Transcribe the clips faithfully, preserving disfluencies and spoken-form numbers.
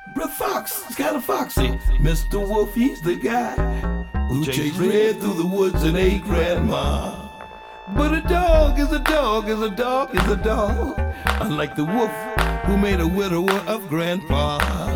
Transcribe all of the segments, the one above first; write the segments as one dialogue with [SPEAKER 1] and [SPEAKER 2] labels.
[SPEAKER 1] Brother Fox is kinda foxy. Mister Wolf, he's the guy who chased Red through the woods and ate Grandma. But a dog is a dog is a dog is a dog, unlike the wolf who made a widower of Grandpa.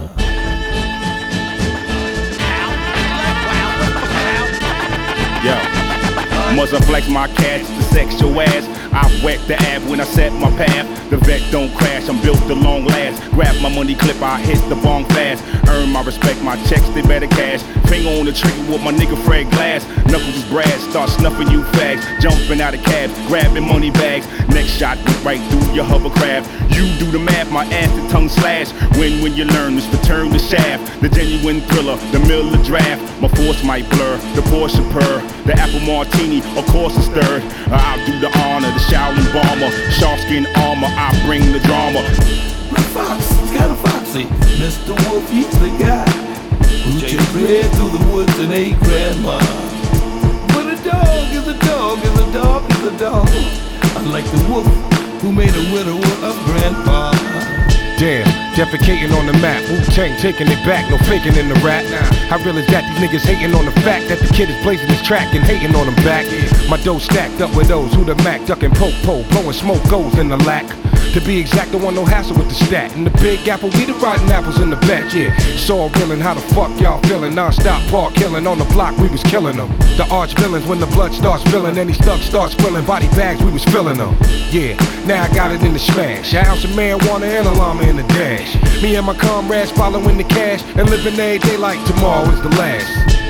[SPEAKER 2] Yo, must flex my cash to sex your ass. I wet the ab when I set my path. The vet don't crash, I'm built to long last. Grab my money clip, I hit the bong fast. Earn my respect, my checks, they better cash. Finger on the trigger with my nigga Fred Glass. Knuckles is brass, start snuffing you fags. Jumping out of cabs, grabbing money bags. Next shot went right through your hovercraft. You do the math, my ass the tongue slash. When when you learn this, return the shaft. The genuine thriller, the Miller draft. My force might blur, the Porsche purr. The apple martini, of course is third. I'll do the honor, the Shaolin bomber. Shark skin armor, I bring the drama.
[SPEAKER 1] Red Fox is kinda foxy. Mister Wolf, he's the guy who chased Red through the woods and ate Grandma. But a dog is a dog is a dog is a dog, unlike the wolf who made a widower of Grandpa.
[SPEAKER 3] Damn, defecating on the map. Wu-Tang taking it back, no faking in the rap. How real is that? These niggas hating on the fact that the kid is blazing his track and hating on them back. My dough stacked up with those who the Mac ducking po-po, blowing smoke goes in the lack. To be exact, don't want no hassle with the stat. In the Big Apple, we the rotten apples in the back, yeah. It's all reelin', how the fuck y'all feelin'? Non-stop park killing on the block, we was killing them. The arch villains, when the blood starts spilling, and these thugs start spilling body bags, we was filling them. Yeah, now I got it in the smash. An ounce of marijuana and a llama in the dash. Me and my comrades following the cash and living every day like tomorrow is the last.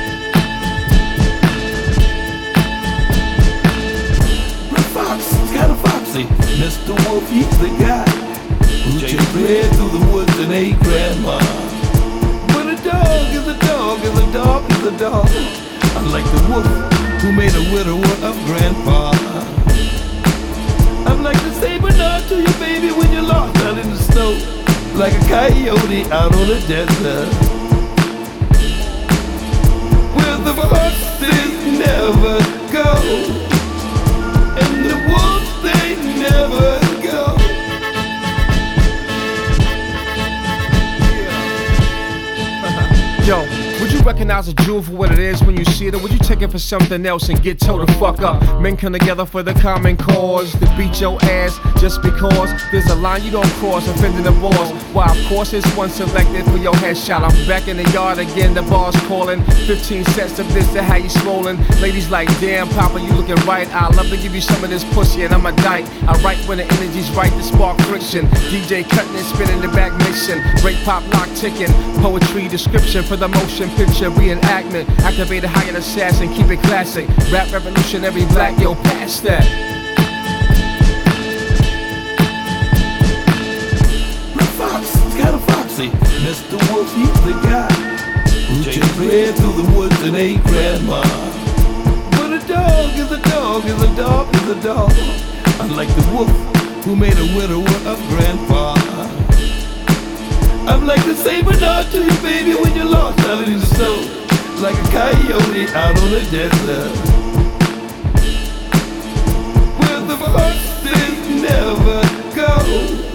[SPEAKER 1] Kinda foxy. Mister Wolf, he's the guy who chased Red through the woods and ate Grandma. But a dog is a dog is a dog is a dog, unlike the wolf who made a widower of Grandpa. I'm like the saber nod to you, baby, when you're lost out in the snow, like a coyote out on the desert. Where the horses never go, and the wolves, they never go.
[SPEAKER 3] Yo, would you recognize a jewel for what it is when you see it? Or would you take it for something else and get told to fuck up? Men come together for the common cause, to beat your ass just because there's a line you don't cross, offending the boss. Why, of course, it's one selected for your headshot. I'm back in the yard again, the bar's calling. fifteen sets of this to how you swollen. Ladies like, damn, Papa, you looking right. I love to give you some of this pussy, and I'm a dyke. I write when the energy's right to spark friction. D J cutting and spinning the back mixing. Break pop lock ticking. Poetry description for the motion picture reenactment. Activate a hired assassin, keep it classic. Rap revolutionary black, yo, pass that.
[SPEAKER 1] Red Fox is kinda foxy. Mister Wolf, he's the guy who chased Red through the woods and ate Grandma. But a dog is a dog is a dog is a dog, unlike the wolf who made a widower of Grandpa. I'm like the saber nod to you, baby, when you're lost out in the snow, like a coyote out on the desert. Where the horses never go.